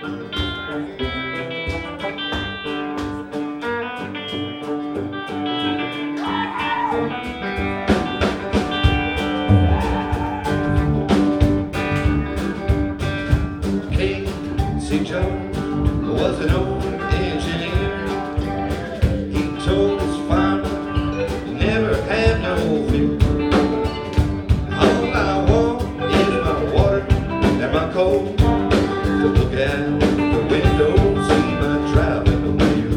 Casey Jones was an old engineer. He told his farmer, never have no fear. All I want is my water and my coal, to look out the window, see my driving wheel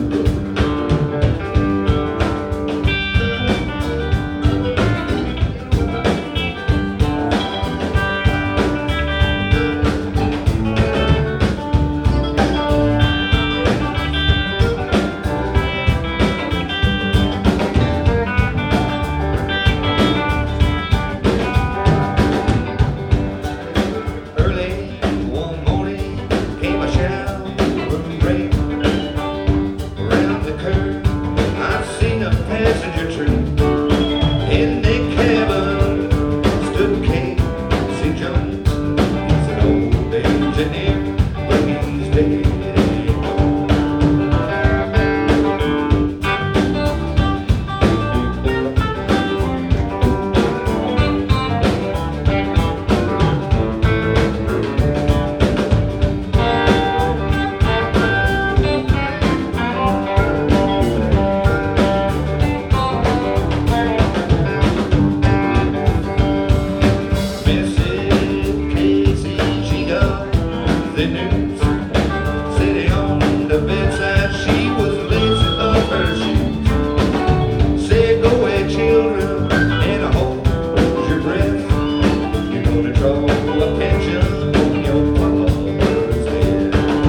the news, sitting on the bedside, she was lacing up her shoes. Said, go away, children, and hold your breath. You're gonna draw a pension on your father's head.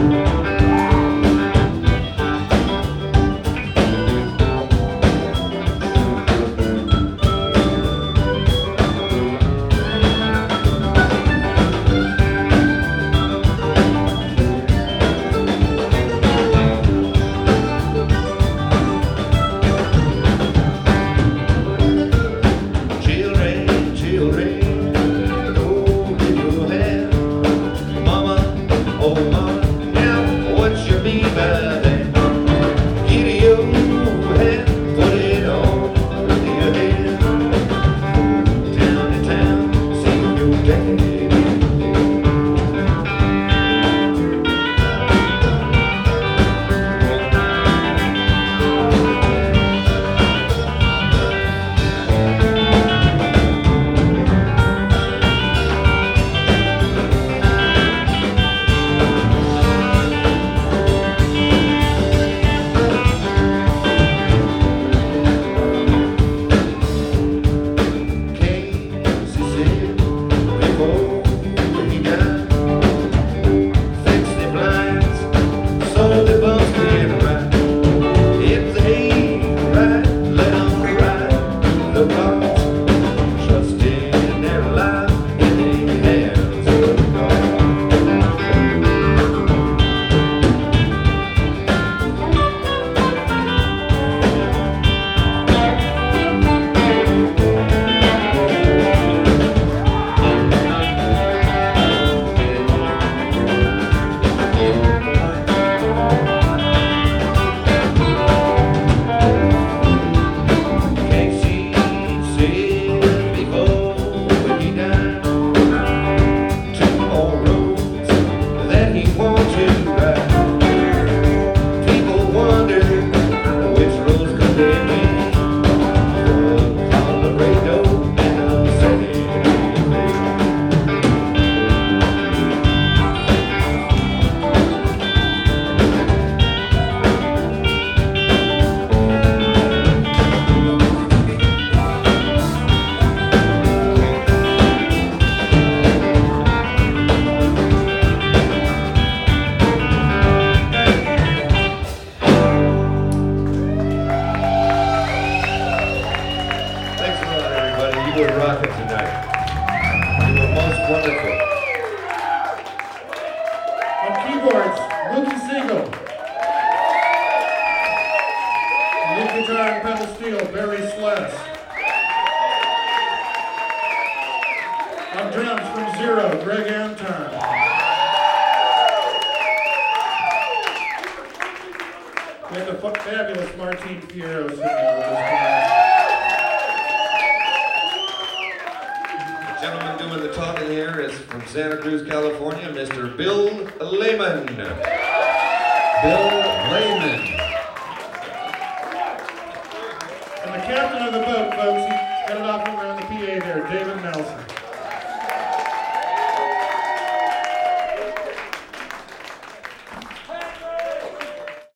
You were rocking tonight. You were most wonderful. On keyboards, Luke Siegel. Lead guitar and pedal steel, Barry Sless. On drums from Zero, Greg Anton. fabulous Martin Fierro sitting there with us tonight. The gentleman doing the talking here is from Santa Cruz, California, Mr. Bill Lehman. Bill Lehman. And the captain of the boat, folks, he got it off